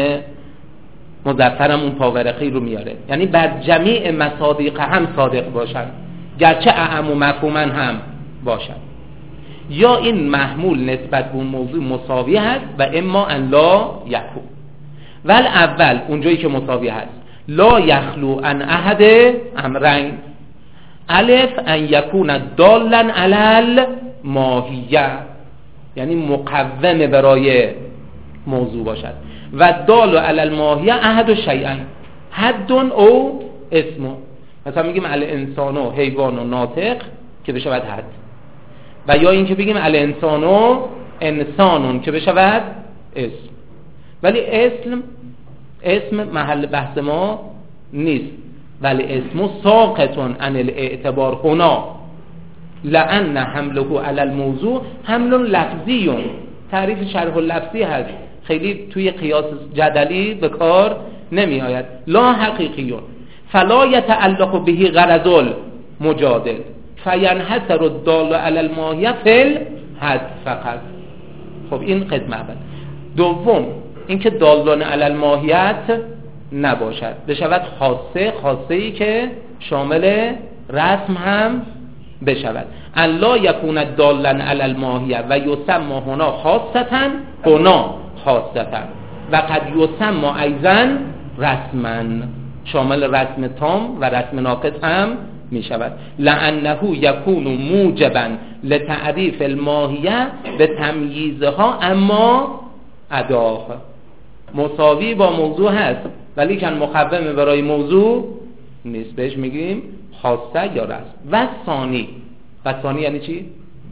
مظفرم اون پاورقی رو میاره، یعنی بر جمیع مصادیق هم صادق باشن گرچه اعم و مفهوما هم باشن. یا این محمول نسبت به اون موضوع مساوی هست و اما ان لا یکون. ول اول اونجایی که مساوی هست لا یخلو ان احد امرین. الف ان یکون دالا علی الماهیه، یعنی مقوم برای موضوع باشد. و دال علی الماهیه احد شیئین حد او اسم. مثلا میگیم علی انسان و حیوان و ناطق که بشود حد، و یا این که بگیم علی انسان و انسانون که بشود اسم. ولی اسم اسم محل بحث ما نیست، ولی اسم ساقطون عن الاعتبار هنا لأن حمله علی الموضوع حمل لفظی. تعریف شرح لفظی هست، خیلی توی قیاس جدلی به کار نمی آید. لا حقیقیون فلا یتعلق به غرض المجادل فینحصر الدال علی الماهیه فی الحد فقط. خب این قسم اول. دوم اینکه دالان علی الماهیت نباشد، بشود خاصه، خاصه ای که شامل رسم هم بشود. ان لا یکون دالن علی الماهیه و یسمى هنا خاصتا هنا خاصتا و قد یسمى ایضا رسما، شامل رسم تام و رسم ناقص هم می شود. لانه یکون موجبا لتعریف الماهیه به تمییزها اما اداه. مساوی با موضوع هست ولی کن مقوم برای موضوع نیست، بهش میگیم خاصه یا رسم. و ثانی، و ثانی یعنی چی؟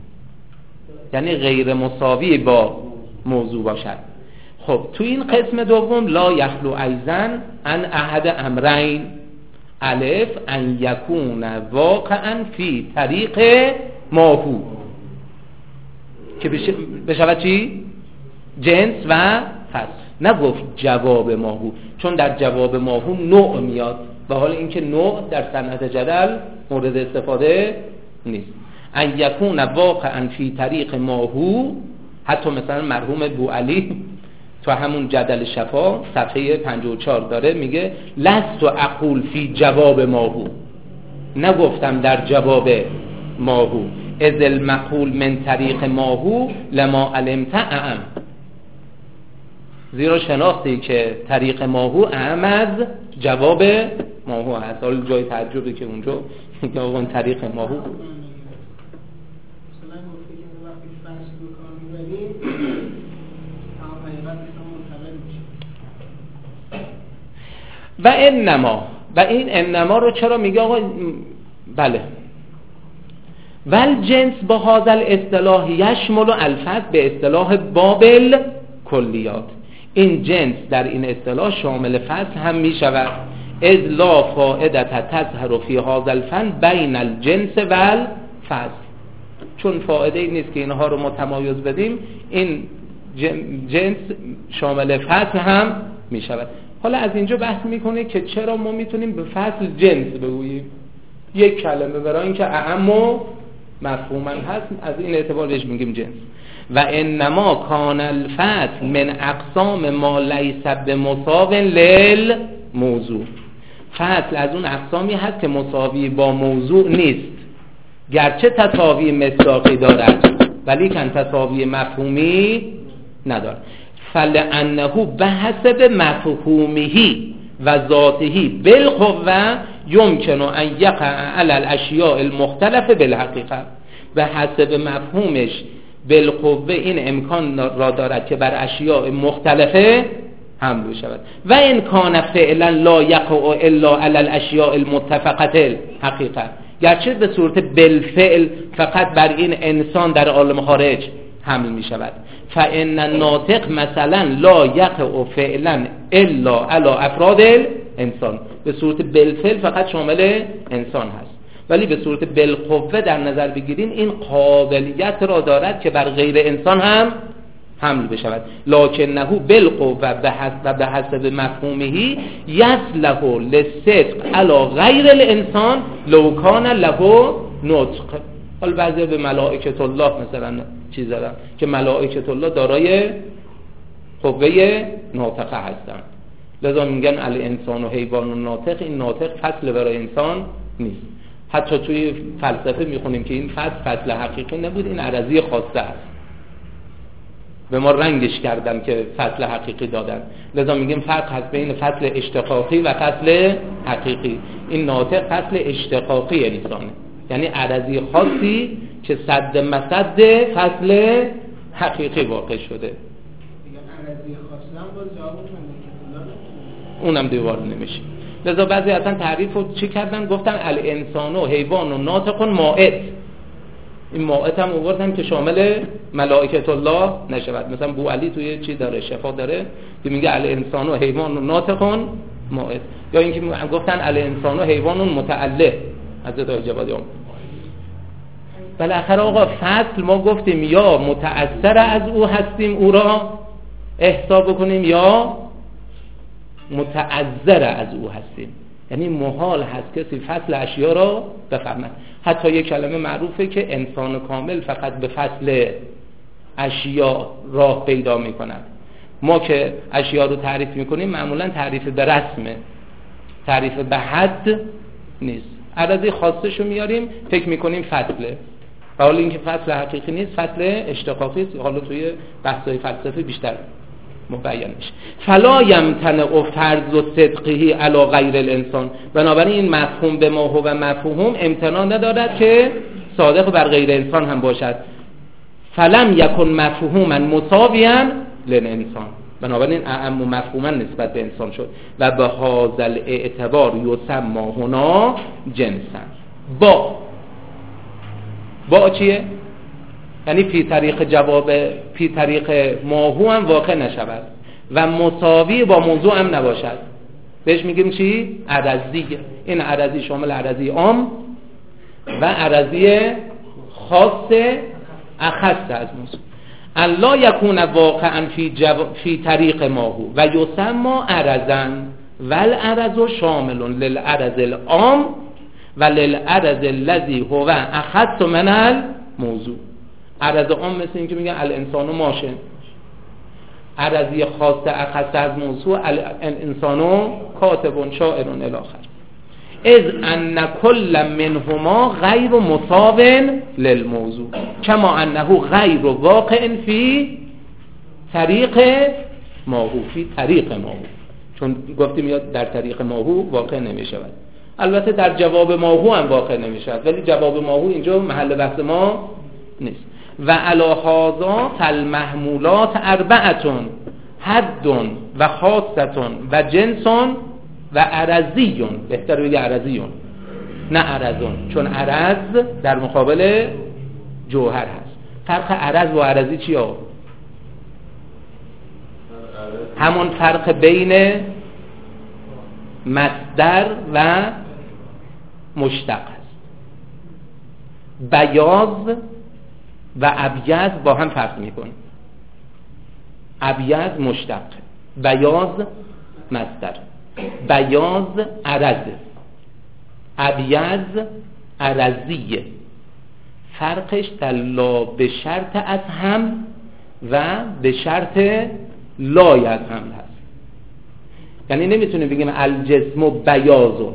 یعنی غیر مساوی با موضوع باشد. خب تو این قسم دوم لا یخلو ایضا ان احد امرین. الف ان یکون واقعا فی طریق ماهو که بشود چی؟ جنس و فصل. نگفت جواب ماهو، چون در جواب ماهو نوع میاد، به حال اینکه نوع در صنعت جدل مورد استفاده نیست. ان یکون واقعا فی طریق ماهو، حتی مثلا مرحوم بوعلی تو همون جدل شفا صفحه پنجاه و چهار داره میگه لست اقول فی جواب ماهو، نگفتم در جواب ماهو، اذ المقول من طریق ماهو لما علمت اعم، زیرا شناختی که طریق ماهو اعم از جواب ماهو هست. حالا جای تعجبه که اونجا که اون طریق ماهو مثلا گفته که وقتی فصل رو کار میبریم تمام حقیقت منتقل میشه. و انما، و این انما رو چرا میگه آقا؟ بله ول جنس با هذا الاصطلاح یشمل الفصل به اصطلاح بابل کلیات، این جنس در این اصطلاح شامل فصل هم می شود. اذ لا فائدت تظهر فی هذا الفن بین الجنس و الفصل، چون فایده ای نیست که اینها رو متمایز بدیم، این جنس شامل فصل هم می شود. حالا از اینجا بحث میکنه که چرا ما میتونیم به فصل جنس بگوییم، یک کلمه برای اینکه اعم و مفهوما هست، از این اعتبار بهش میگیم جنس. و انما کان الفصل من اقسام ما لیس بمساو للموضوع، فصل از اون اقسامی هست که مساوی با موضوع نیست، گرچه تساوی مصداقی دارد ولی کن تساوی مفهومی ندارد. فلانه بحسب مفهومه و ذاته بالقوه یمکن ان یقع علی الاشیاء المختلفه بالحقیقه، به حسب مفهومش بالقوه این امکان را دارد که بر اشیاء مختلفه حمل شود. و ان کان فعلا لا یقع الا علی الاشیاء المتفقه الحقیقه، گرچه به صورت بالفعل فقط بر این انسان در عالم خارج حمل می شود. فان الناطق مثلا لا یقع فعلا الا علی افراد الانسان، به صورت بالفعل فقط شامل انسان هست، ولی به صورت بالقوه در نظر بگیریم این قابلیت را دارد که بر غیر انسان هم حمل بشود. لکنه بالقوه و به حسب مفهومه یصلح للصدق علی غیر الانسان لو کان له نطق. حالا بعضی به ملائکه الله مثلا چیز دارن که ملائکه الله دارای قوه ناطقه هستند، لذا میگن الانسان و حیوان و ناطق. این ناطق فصل برای انسان نیست. حتی توی فلسفه میخونیم که این فصل فصل حقیقی نبود، این عرضی خاصه است، به ما رنگش کردن که فصل حقیقی دادن. لذا میگیم فرق هست بین فصل اشتقاقی و فصل حقیقی. این ناطق فصل اشتقاقی انسانه، یعنی عرضی خاصی که صد مسد فصل حقیقی واقع شده. عرضی خاصی هم باز جواب اونم دیوار نمیشه. لذا بعضی اصلا تعریف رو چی کردن؟ گفتن الانسان و حیوان و ناطق مائت. این مائت هم آوردن که شامل ملائکه الله نشود. مثلا بوعلی توی چی داره؟ شفا داره که میگه الانسان و حیوان و ناطق مائت. یا اینکه گفتن الانسان و حیوان متعله حضرت جوادی هم. بالاخره آقا فصل ما گفتیم یا متأثر از او هستیم او را احساب بکنیم یا متعذر از او هستیم، یعنی محال هست کسی فصل اشیا را بفهمد. حتی یک کلمه معروفه که انسان کامل فقط به فصل اشیا راه پیدا می کند. ما که اشیا رو تعریف می کنیم معمولا تعریف به رسمه، تعریف به حد نیست. عددی خاصشو میاریم فکر می کنیم فصله، و حالا اینکه فصل حقیقی نیست، فصل اشتقاقی است. حالا توی بحث‌های فلسفه بیشتر مبین میشه. فلا یمتنع فرض و صدقه علی غیر الانسان، بنابراین این مفهوم به ما هو و مفهوم امتناع ندارد که صادق بر غیر انسان هم باشد. فلم یکن مفهوما مساویا للانسان، بنابراین اعم و مفهوما نسبت به انسان شد. و به هذا الاعتبار یسمى هنا جنسا. با با چیه؟ یعنی فی طریق جواب فی طریق ماهو هم واقع نشود و مساوی با موضوع هم نباشد. بهش میگیم چی؟ عرضی. این عرضی شامل عرضی عام و عرضی خاص اخص از موضوع. الا یکون واقعا فی, جو... فی طریق ماهو و یسمى عرضا والعرض شامل للعرض العام وللعرض الذی هو اخص من الموضوع. عرض عام مثل این که میگن الانسان ماشه، عرضی خاص اخص از موضوع الانسان کاتب شاعر الی آخر. اذ ان کل منهما غیر مصاب للموضوع کما انه غیر واقع فی طریق ماهو فی طریق ماهو، چون گفتیم میاد در طریق ماهو واقع نمی شود. البته در جواب ماهو هم واقع نمی شود، ولی جواب ماهو اینجا محل بحث ما نیست. و علی هذا فالمحمولات اربعتون حد و خاصتون و جنسون و عرضیون. بهتر بگه عرضیون نه عرضون، چون عرض در مقابل جوهر هست. فرق عرض و عرضی چیه؟ همون فرق بین مصدر و مشتق هست. بیاض و ابیض با هم فرق میکنه. ابیض مشتق، بیاض مصدر. بیاض عرض، ابیض عرضیه. فرقش در لا به شرط از هم و به شرط لای از هم هست. یعنی نمیتونیم بگیم الجسم بیاض،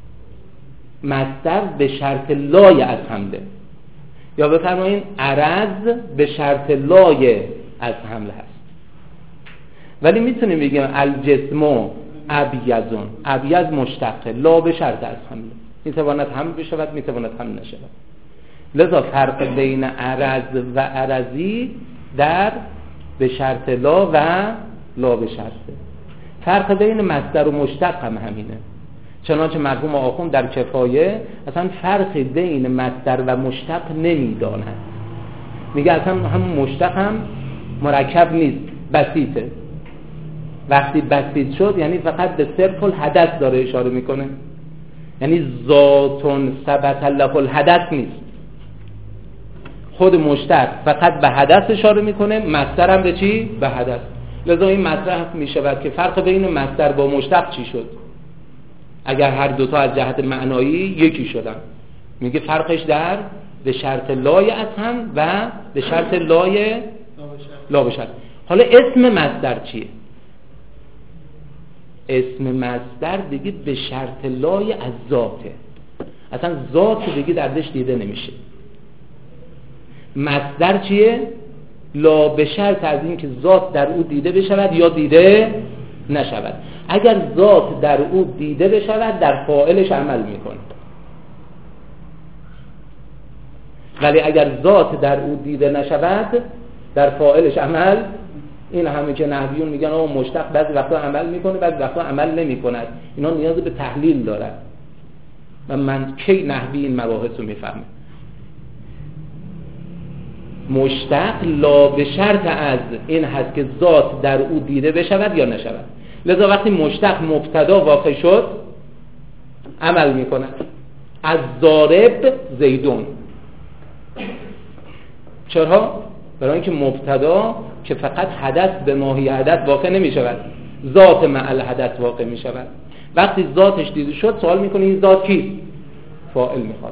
مصدر به شرط لای از حمله، یا بفرمایین عرض به شرط لای از حمله هست. ولی میتونیم بگیم الجسم ابیضون، ابیض مشتقه، لا به شرط از حمله، میتواند هم بشود میتواند هم نشود. لذا فرق بین عرض و عرضی در به شرط لا و لا به شرطه. فرق بین مصدر و مشتق هم همینه. چنانچه مرحوم آخوند در کفایه اصلا فرق بین مصدر و مشتق نمیداند. میگه اصلا هم مشتق هم مرکب نیست، بسیطه. وقتی بسیط شد یعنی فقط به صرف الحدث داره اشاره میکنه، یعنی ذاتون ثبت له الحدث نیست. خود مشتق فقط به حدث اشاره میکنه، مصدر هم به چی؟ به حدث. لذا این مطرح میشود که فرق بین مصدر با مشتق چی شد اگر هر دوتا از جهت معنایی یکی شدن. میگه فرقش در به شرط لای از هم و به شرط لای لا به شرط. حالا اسم مصدر چیه؟ اسم مصدر دیگه به شرط لای از ذاته، اصلا ذات دیگه دردش دیده نمیشه. مصدر چیه؟ لا به شرط از این که ذات در او دیده بشود یا دیده نشود. اگر ذات در او دیده بشود در فاعلش عمل میکنه، ولی اگر ذات در او دیده نشود در فاعلش عمل. این همه که نحویون میگن آقا مشتق بعضی وقتا عمل میکنه بعضی وقتا عمل نمیکند، اینا نیاز به تحلیل دارن و من کی نحوی این مباحث رو میفهمه. مشتق لا به شرط از این هست که ذات در او دیده بشود یا نشود. لذا وقتی مشتق مبتدا واقع شد عمل میکنه. از ضارب زیدون. چرا؟ برای اینکه مبتدا که فقط حدث به ماهی حدث واقع نمی شود، ذات معل حدث واقع می شود. وقتی ذاتش دیده شد سوال میکنه این ذات کیست؟ فاعل میخواد.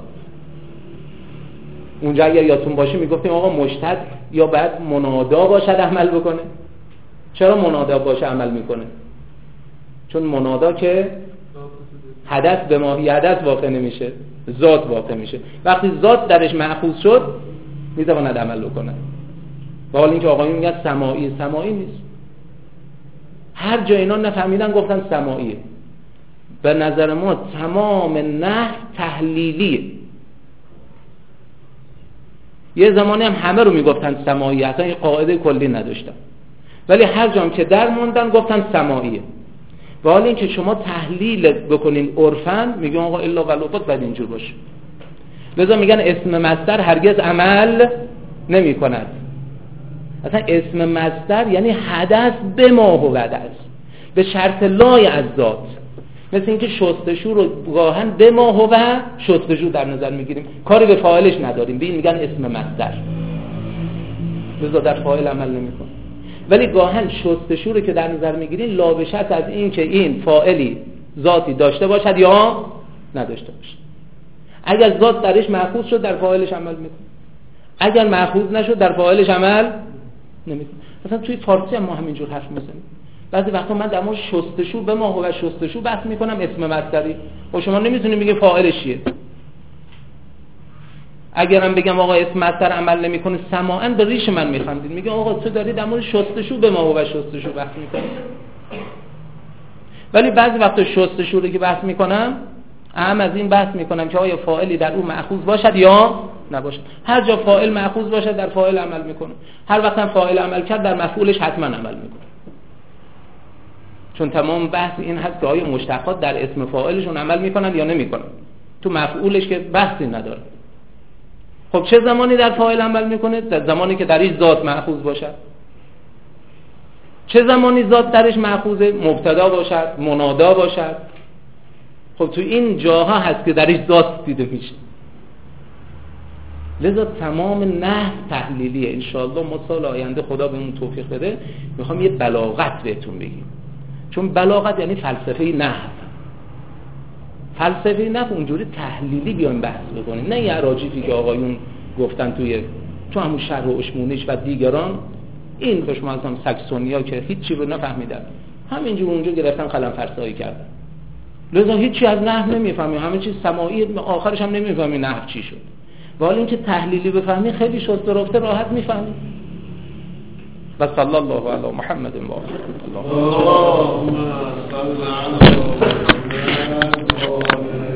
اونجا اگر یادتون باشه میگفتیم آقا مشتق یا باید منادا باشد عمل بکنه. چرا منادا باشه عمل میکنه؟ چون منادا که حدث به ماهی حدث واقع نمیشه، ذات واقع میشه. وقتی ذات درش مأخوذ شد میتواند عمل بکنه. و حالا اینکه آقایون میگن سماعی، سماعی نیست. هر جا اینا نفهمیدن گفتن سماعیه. به نظر ما تمام نحو تحلیلیه. یه زمانی هم همه رو میگفتن سماعی، اصلا این قاعده کلی نداشتن، ولی هر جام که در موندن گفتن سماعیه. و حالا اینکه شما تحلیل بکنین عرفاً میگن آقا الا ولوقت بعد اینجور باشه. لذا میگن اسم مصدر هرگز عمل نمی کند. اصلا اسم مصدر یعنی حدث به ما هو است، به شرط لای از ذات. مثل اینکه شستشو رو گاهن به ما هو شستشو در نظر میگیریم، کاری به فاعلش نداریم، به این میگن اسم مصدر. لذا در فاعل عمل نمیکنه. ولی گاهن شستشو رو که در نظر میگیریم لا به شرط از این که این فاعلی ذاتی داشته باشد یا نداشته باشد. اگر ذات درش مأخوذ شد در فاعلش عمل میکنه، اگر مأخوذ نشد در فاعلش عمل نمیکنه. مثلا توی فارسی هم ما همینجور حرف میزنیم. بعضی وقتا من در مورد شستشو به ما و شستشو بحث میکنم اسم مصدری، و شما نمیتونید بگید فاعلش چیه. اگرم بگم آقا اسم مصدر عمل نمیکنه سماعاً به ریش من میخندید، میگه آقا تو داری در مورد شستشو به ما و شستشو بحث میکنی. ولی بعضی وقتا شستشو رو که بحث میکنم اهم از این بحث میکنم که آیا فاعلی در اون مأخوذ باشد یا نباشد. هر جا فاعل مأخوذ باشد در فاعل عمل میکنه، هر وقت هم فاعل عمل کرد در مفعولش حتما عمل میکنه. چون تمام بحث این هست که آیا مشتقات در اسم فاعلشون عمل میکنن یا نمیکنن، تو مفعولش که بحثی نداره. خب چه زمانی در فاعل عمل میکنه؟ در زمانی که درش ذات مأخوذ باشد. چه زمانی ذات درش مأخوذ؟ مبتدا باشد، منادا باشد. خب تو این جاها هست که درش ذات دیده میشه. لذا تمام نحو تحلیلیه. انشاءالله ما سال آینده خدا بهمون توفیق بده میخوام یه بلاغت بهتون بگیم، چون بلاغت یعنی فلسفه نحو. فلسفه نحو اونجوری تحلیلی بیایم بحث بکنیم، نه یه اراجیفی که آقایون گفتن توی تو همون شرح و اشمونیش و دیگران، این به شما هم ساکسونیا که هیچی رو نفهمیدن، همینجور اونجا گرفتن قلم فرسایی کردن. لذا هیچی از نحو نمیفهمی، همه چیز سماعی، آخرش هم نمیفهمی نحو چی شد. ولی اینکه تحلیلی بفهمی خیلی شسته رفته راحت میفهمی. و صلی الله علی محمد و آله. اللهم صل علی محمد